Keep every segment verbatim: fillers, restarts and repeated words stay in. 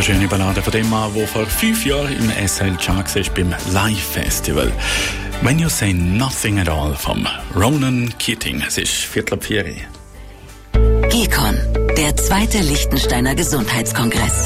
wunderschöne Ballade von dem Mann, der vor fünf Jahren im S L Chart war beim Live Festival. «When You Say Nothing at All» vom Ronan Keating. Es ist Viertel ab vier. GECON, der zweite Liechtensteiner Gesundheitskongress.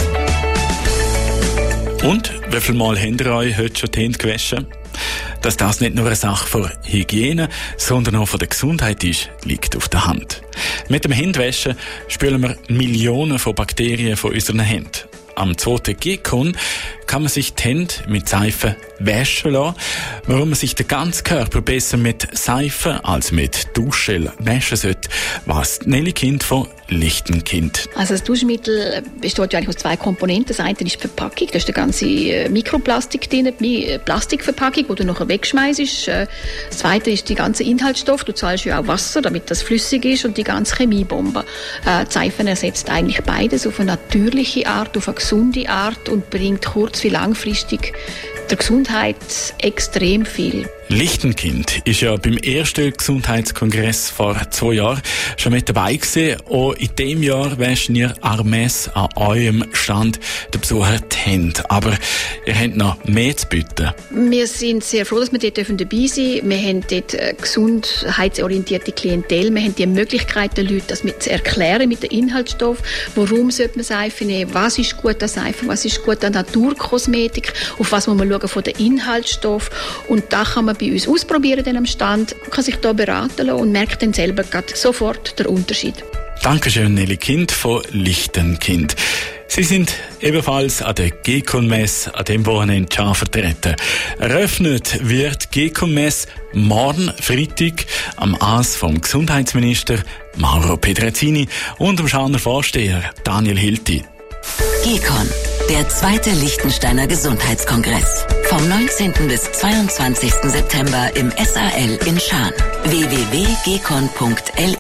Und wie viel Mal habt ihr euch heute schon die Hände gewaschen? Dass das nicht nur eine Sache von Hygiene, sondern auch von der Gesundheit ist, liegt auf der Hand. Mit dem Händewaschen spülen wir Millionen von Bakterien von unseren Händen. Am zweiten GECON kann man sich die Hände mit Seife waschen lassen. Warum man sich den ganzen Körper besser mit Seife als mit Duschgel waschen sollte, was Nelly Kind von Lichtenkind. Also das Duschmittel besteht ja eigentlich aus zwei Komponenten. Das eine ist die Verpackung, da ist der ganze Mikroplastik drin, die Plastikverpackung, die du nachher wegschmeißt. Das zweite ist die ganze Inhaltsstoff. Du zahlst ja auch Wasser, damit das flüssig ist, und die ganze Chemiebombe. Die Seife ersetzt eigentlich beides auf eine natürliche Art, auf eine gesunde Art und bringt kurz- wie langfristig der Gesundheit extrem viel. Lichtenkind ist ja beim ersten Gesundheitskongress vor zwei Jahren schon mit dabei gewesen. Auch in diesem Jahr wäschen ihr Armes an eurem Stand den Besucher die Hände. Aber ihr habt noch mehr zu bieten. Wir sind sehr froh, dass wir dort dabei sein dürfen. Wir haben dort eine gesundheitsorientierte Klientel. Wir haben die Möglichkeit, den Leuten das mit zu erklären, mit dem Inhaltsstoff. Warum sollte man Seife nehmen? Was ist gut an Seife? Was ist gut an Naturkosmetik? Auf was muss man schauen von den Inhaltsstoff? Und da kann man bei uns ausprobieren dann am Stand, man kann sich da beraten lassen und merkt dann selber sofort den Unterschied. Dankeschön, Nelly Kind von Lichtenkind. Sie sind ebenfalls an der GECON-Messe an dem Wochenende schon vertreten. Eröffnet wird die GECON-Messe morgen Freitag am Aas vom Gesundheitsminister Mauro Pedrezzini und dem Scharner Vorsteher Daniel Hilti. GECON, der zweite Liechtensteiner Gesundheitskongress. Vom neunzehnten bis zweiundzwanzigsten September im S A L in Schaan. w w w punkt gecon punkt l